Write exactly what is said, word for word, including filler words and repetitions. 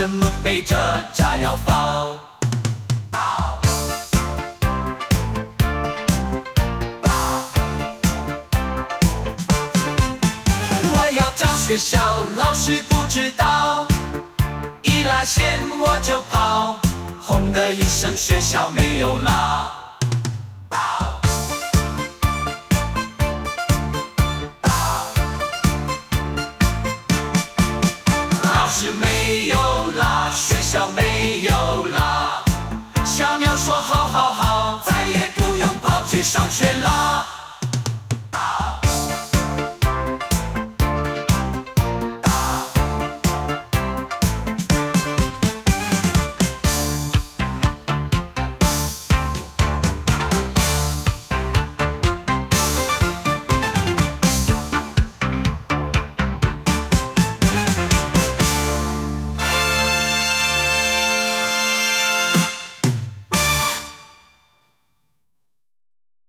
什么背着炸药包？我要找学校，老师不知道，一拉线我就跑，轰的一声，学校没有了。老师没有啦，学校没有啦，小鸟说好好好，再也不用跑去上学啦。